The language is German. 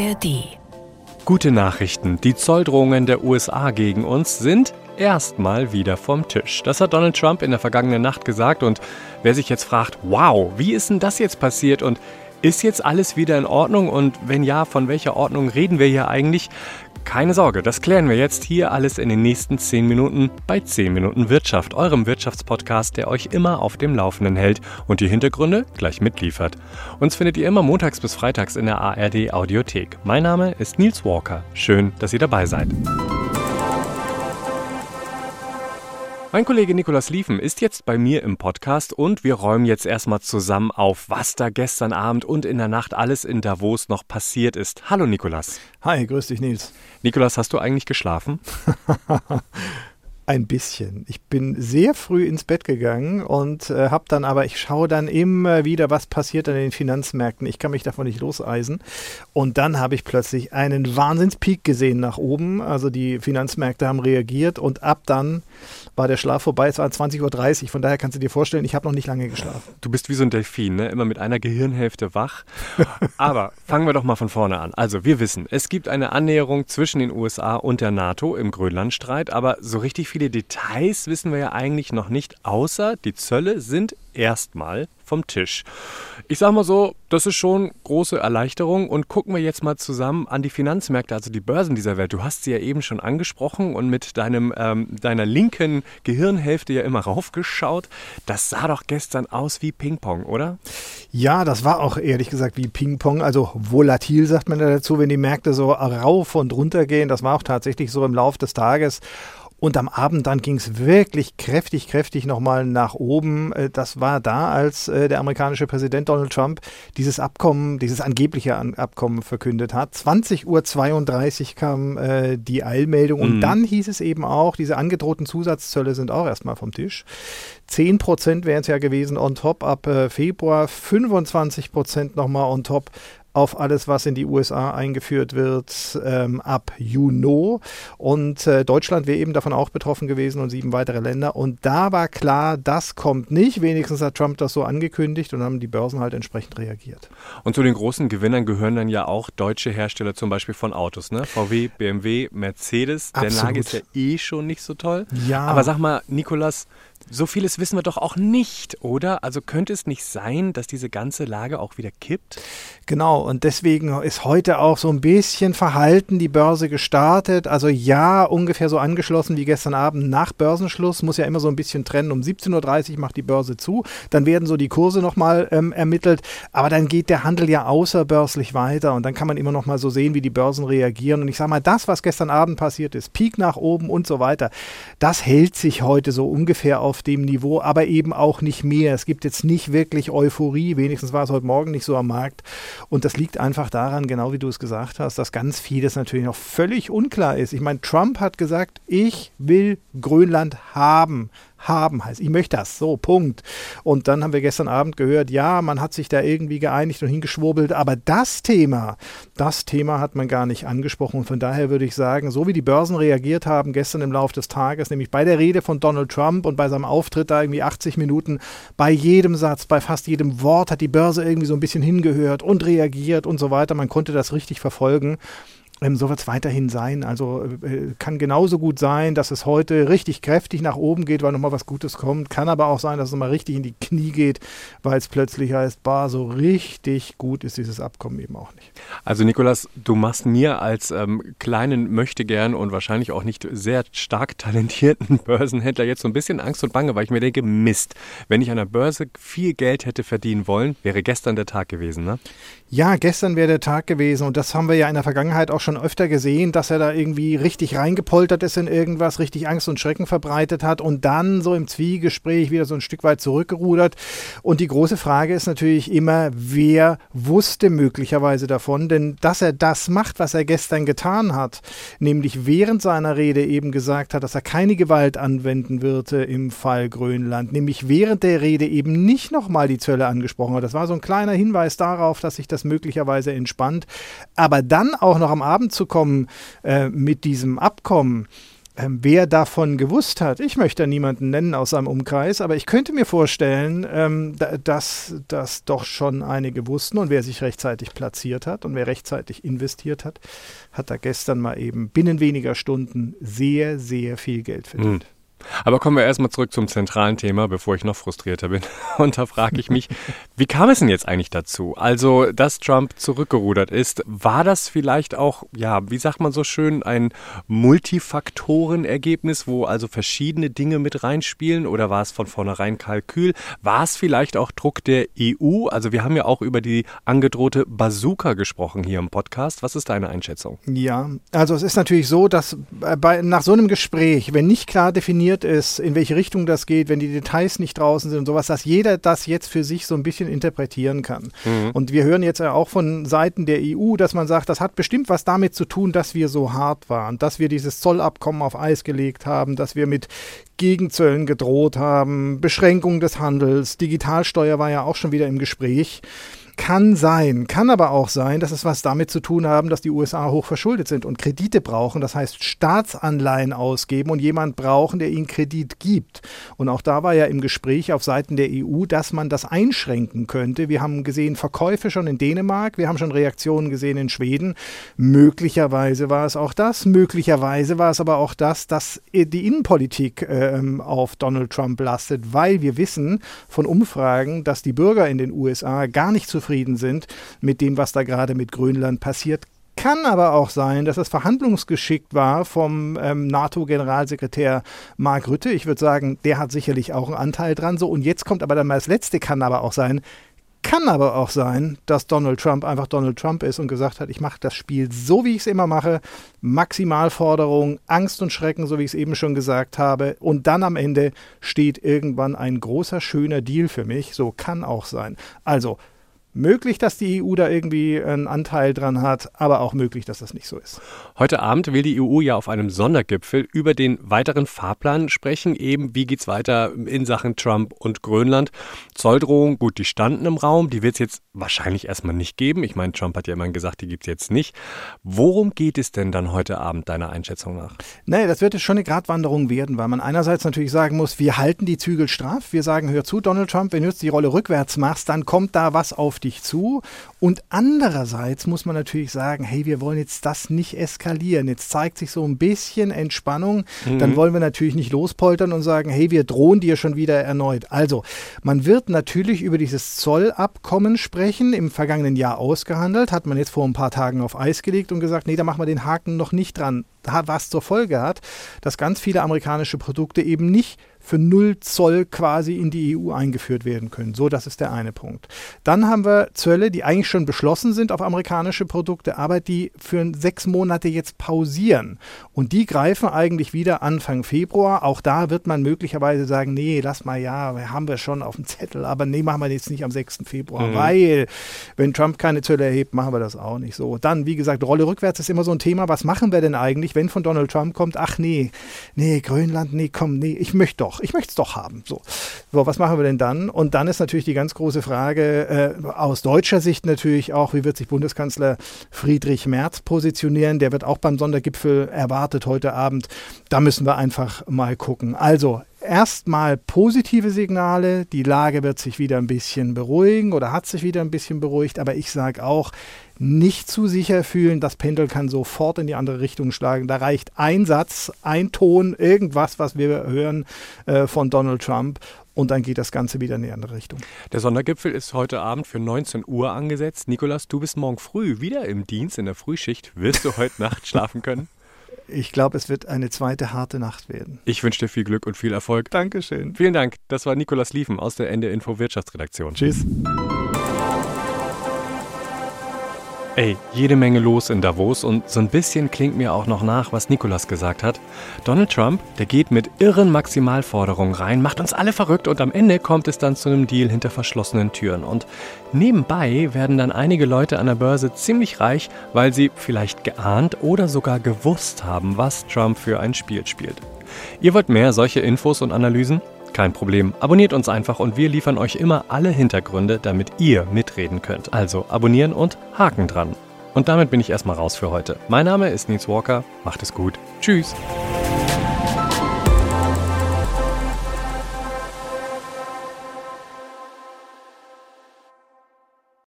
ARD. Gute Nachrichten. Die Zolldrohungen der USA gegen uns sind erstmal wieder vom Tisch. Das hat Donald Trump in der vergangenen Nacht gesagt. Und wer sich jetzt fragt, wow, wie ist denn das jetzt passiert und ist jetzt alles wieder in Ordnung? Und wenn ja, von welcher Ordnung reden wir hier eigentlich? Keine Sorge, das klären wir jetzt hier alles in den nächsten 10 Minuten bei 10 Minuten Wirtschaft, eurem Wirtschaftspodcast, der euch immer auf dem Laufenden hält und die Hintergründe gleich mitliefert. Uns findet ihr immer montags bis freitags in der ARD Audiothek. Mein Name ist Nils Walker. Schön, dass ihr dabei seid. Mein Kollege Nicolas Lieven ist jetzt bei mir im Podcast und wir räumen jetzt erstmal zusammen auf, was da gestern Abend und in der Nacht alles in Davos noch passiert ist. Hallo Nicolas. Hi, grüß dich Nils. Nicolas, hast du eigentlich geschlafen? Ein bisschen. Ich bin sehr früh ins Bett gegangen und ich schaue dann immer wieder, was passiert an den Finanzmärkten. Ich kann mich davon nicht loseisen. Und dann habe ich plötzlich einen Wahnsinnspeak gesehen nach oben. Also die Finanzmärkte haben reagiert und ab dann war der Schlaf vorbei. Es war 20.30 Uhr. Von daher kannst du dir vorstellen, ich habe noch nicht lange geschlafen. Du bist wie so ein Delfin, ne? Immer mit einer Gehirnhälfte wach. Aber fangen wir doch mal von vorne an. Also wir wissen, es gibt eine Annäherung zwischen den USA und der NATO im Grönlandstreit, aber so richtig viele Details wissen wir ja eigentlich noch nicht, außer die Zölle sind erstmal vom Tisch. Ich sag mal so, das ist schon große Erleichterung und gucken wir jetzt mal zusammen an die Finanzmärkte, also die Börsen dieser Welt. Du hast sie ja eben schon angesprochen und mit deiner linken Gehirnhälfte ja immer raufgeschaut. Das sah doch gestern aus wie Ping-Pong, oder? Ja, das war auch ehrlich gesagt wie Ping-Pong, also volatil sagt man da dazu, wenn die Märkte so rauf und runter gehen. Das war auch tatsächlich so im Lauf des Tages. Und am Abend dann ging es wirklich kräftig nochmal nach oben. Das war da, als der amerikanische Präsident Donald Trump dieses angebliche Abkommen verkündet hat. 20.32 Uhr kam die Eilmeldung und dann hieß es eben auch, diese angedrohten Zusatzzölle sind auch erstmal vom Tisch. 10% wären es ja gewesen on top ab Februar, 25% nochmal on top auf alles, was in die USA eingeführt wird, ab Juni. Und Deutschland wäre eben davon auch betroffen gewesen und 7 weitere Länder. Und da war klar, das kommt nicht. Wenigstens hat Trump das so angekündigt und haben die Börsen halt entsprechend reagiert. Und zu den großen Gewinnern gehören dann ja auch deutsche Hersteller zum Beispiel von Autos, ne? VW, BMW, Mercedes. Der Lage ist ja schon nicht so toll. Ja. Aber sag mal, Nicolas, so vieles wissen wir doch auch nicht, oder? Also könnte es nicht sein, dass diese ganze Lage auch wieder kippt? Genau, und deswegen ist heute auch so ein bisschen verhalten die Börse gestartet. Also ja, ungefähr so angeschlossen wie gestern Abend nach Börsenschluss. Muss ja immer so ein bisschen trennen. Um 17.30 Uhr macht die Börse zu. Dann werden so die Kurse nochmal ermittelt. Aber dann geht der Handel ja außerbörslich weiter. Und dann kann man immer noch mal so sehen, wie die Börsen reagieren. Und ich sage mal, das, was gestern Abend passiert ist, Peak nach oben und so weiter, das hält sich heute so ungefähr auf dem Niveau, aber eben auch nicht mehr. Es gibt jetzt nicht wirklich Euphorie, wenigstens war es heute Morgen nicht so am Markt. Und das liegt einfach daran, genau wie du es gesagt hast, dass ganz vieles natürlich noch völlig unklar ist. Ich meine, Trump hat gesagt, ich will Grönland haben heißt, ich möchte das, so, Punkt. Und dann haben wir gestern Abend gehört, ja, man hat sich da irgendwie geeinigt und hingeschwurbelt, aber das Thema hat man gar nicht angesprochen und von daher würde ich sagen, so wie die Börsen reagiert haben gestern im Laufe des Tages, nämlich bei der Rede von Donald Trump und bei seinem Auftritt da irgendwie 80 Minuten, bei jedem Satz, bei fast jedem Wort hat die Börse irgendwie so ein bisschen hingehört und reagiert und so weiter, man konnte das richtig verfolgen. So wird es weiterhin sein. Also kann genauso gut sein, dass es heute richtig kräftig nach oben geht, weil nochmal was Gutes kommt. Kann aber auch sein, dass es nochmal richtig in die Knie geht, weil es plötzlich heißt, so richtig gut ist dieses Abkommen eben auch nicht. Also Nicolas, du machst mir als kleinen Möchtegern und wahrscheinlich auch nicht sehr stark talentierten Börsenhändler jetzt so ein bisschen Angst und Bange, weil ich mir denke, Mist, wenn ich an der Börse viel Geld hätte verdienen wollen, wäre gestern der Tag gewesen, ne? Ja, gestern wäre der Tag gewesen und das haben wir ja in der Vergangenheit auch schon öfter gesehen, dass er da irgendwie richtig reingepoltert ist in irgendwas, richtig Angst und Schrecken verbreitet hat und dann so im Zwiegespräch wieder so ein Stück weit zurückgerudert. Und die große Frage ist natürlich immer, wer wusste möglicherweise davon, denn dass er das macht, was er gestern getan hat, nämlich während seiner Rede eben gesagt hat, dass er keine Gewalt anwenden würde im Fall Grönland, nämlich während der Rede eben nicht nochmal die Zölle angesprochen hat. Das war so ein kleiner Hinweis darauf, dass sich das möglicherweise entspannt. Aber dann auch noch am Abend zu kommen mit diesem Abkommen, Wer davon gewusst hat, ich möchte niemanden nennen aus seinem Umkreis, aber ich könnte mir vorstellen, dass das doch schon einige wussten und wer sich rechtzeitig platziert hat und wer rechtzeitig investiert hat, hat da gestern mal eben binnen weniger Stunden sehr, sehr viel Geld verdient. Aber kommen wir erstmal zurück zum zentralen Thema, bevor ich noch frustrierter bin. Und da frage ich mich, wie kam es denn jetzt eigentlich dazu? Also, dass Trump zurückgerudert ist, war das vielleicht auch, ja, wie sagt man so schön, ein Multifaktorenergebnis, wo also verschiedene Dinge mit reinspielen? Oder war es von vornherein Kalkül? War es vielleicht auch Druck der EU? Also, wir haben ja auch über die angedrohte Bazooka gesprochen hier im Podcast. Was ist deine Einschätzung? Ja, also es ist natürlich so, dass nach so einem Gespräch, wenn nicht klar definiert ist, in welche Richtung das geht, wenn die Details nicht draußen sind und sowas, dass jeder das jetzt für sich so ein bisschen interpretieren kann. Und wir hören jetzt ja auch von Seiten der EU, dass man sagt, das hat bestimmt was damit zu tun, dass wir so hart waren, dass wir dieses Zollabkommen auf Eis gelegt haben, dass wir mit Gegenzöllen gedroht haben, Beschränkung des Handels, Digitalsteuer war ja auch schon wieder im Gespräch. Kann sein, kann aber auch sein, dass es was damit zu tun haben, dass die USA hoch verschuldet sind und Kredite brauchen, das heißt Staatsanleihen ausgeben und jemand brauchen, der ihnen Kredit gibt. Und auch da war ja im Gespräch auf Seiten der EU, dass man das einschränken könnte. Wir haben gesehen Verkäufe schon in Dänemark, wir haben schon Reaktionen gesehen in Schweden. Möglicherweise war es auch das, möglicherweise war es aber auch das, dass die Innenpolitik auf Donald Trump lastet, weil wir wissen von Umfragen, dass die Bürger in den USA gar nicht zufrieden sind mit dem, was da gerade mit Grönland passiert. Kann aber auch sein, dass es verhandlungsgeschickt war vom NATO-Generalsekretär Mark Rutte. Ich würde sagen, der hat sicherlich auch einen Anteil dran. So, und jetzt kommt aber dann mal das Letzte, kann aber auch sein, dass Donald Trump einfach Donald Trump ist und gesagt hat, ich mache das Spiel so, wie ich es immer mache, Maximalforderung, Angst und Schrecken, so wie ich es eben schon gesagt habe, und dann am Ende steht irgendwann ein großer, schöner Deal für mich. So kann auch sein. Also, möglich, dass die EU da irgendwie einen Anteil dran hat, aber auch möglich, dass das nicht so ist. Heute Abend will die EU ja auf einem Sondergipfel über den weiteren Fahrplan sprechen. Eben, wie geht's weiter in Sachen Trump und Grönland? Zolldrohungen, gut, die standen im Raum. Die wird es jetzt wahrscheinlich erstmal nicht geben. Ich meine, Trump hat ja immerhin gesagt, die gibt es jetzt nicht. Worum geht es denn dann heute Abend, deiner Einschätzung nach? Naja, das wird jetzt schon eine Gratwanderung werden, weil man einerseits natürlich sagen muss, wir halten die Zügel straff. Wir sagen, hör zu, Donald Trump, wenn du jetzt die Rolle rückwärts machst, dann kommt da was auf dich zu. Und andererseits muss man natürlich sagen, hey, wir wollen jetzt das nicht eskalieren. Jetzt zeigt sich so ein bisschen Entspannung. Dann wollen wir natürlich nicht lospoltern und sagen, hey, wir drohen dir schon wieder erneut. Also, man wird natürlich über dieses Zollabkommen sprechen, im vergangenen Jahr ausgehandelt, hat man jetzt vor ein paar Tagen auf Eis gelegt und gesagt, nee, da machen wir den Haken noch nicht dran. Was zur Folge hat, dass ganz viele amerikanische Produkte eben nicht für 0 Zoll quasi in die EU eingeführt werden können. So, das ist der eine Punkt. Dann haben wir Zölle, die eigentlich schon beschlossen sind auf amerikanische Produkte, aber die für 6 Monate jetzt pausieren. Und die greifen eigentlich wieder Anfang Februar. Auch da wird man möglicherweise sagen, nee, lass mal, ja, haben wir schon auf dem Zettel, aber nee, machen wir jetzt nicht am 6. Februar, weil wenn Trump keine Zölle erhebt, machen wir das auch nicht so. Dann, wie gesagt, Rolle rückwärts ist immer so ein Thema. Was machen wir denn eigentlich, wenn von Donald Trump kommt, ach nee, Grönland, nee, komm, nee, ich möchte es doch haben. So, was machen wir denn dann? Und dann ist natürlich die ganz große Frage, aus deutscher Sicht natürlich auch, wie wird sich Bundeskanzler Friedrich Merz positionieren? Der wird auch beim Sondergipfel erwartet heute Abend. Da müssen wir einfach mal gucken. Also, erstmal positive Signale, die Lage wird sich wieder ein bisschen beruhigen oder hat sich wieder ein bisschen beruhigt, aber ich sage auch, nicht zu sicher fühlen, das Pendel kann sofort in die andere Richtung schlagen. Da reicht ein Satz, ein Ton, irgendwas, was wir hören von Donald Trump und dann geht das Ganze wieder in die andere Richtung. Der Sondergipfel ist heute Abend für 19 Uhr angesetzt. Nikolas, du bist morgen früh wieder im Dienst, in der Frühschicht. Wirst du heute Nacht schlafen können? Ich glaube, es wird eine zweite harte Nacht werden. Ich wünsche dir viel Glück und viel Erfolg. Dankeschön. Vielen Dank. Das war Nikolas Lieven aus der Ende Info Wirtschaftsredaktion. Tschüss. Ey, jede Menge los in Davos und so ein bisschen klingt mir auch noch nach, was Nikolas gesagt hat. Donald Trump, der geht mit irren Maximalforderungen rein, macht uns alle verrückt und am Ende kommt es dann zu einem Deal hinter verschlossenen Türen. Und nebenbei werden dann einige Leute an der Börse ziemlich reich, weil sie vielleicht geahnt oder sogar gewusst haben, was Trump für ein Spiel spielt. Ihr wollt mehr solche Infos und Analysen? Kein Problem, abonniert uns einfach und wir liefern euch immer alle Hintergründe, damit ihr mitreden könnt. Also abonnieren und Haken dran. Und damit bin ich erstmal raus für heute. Mein Name ist Nils Walker, macht es gut. Tschüss.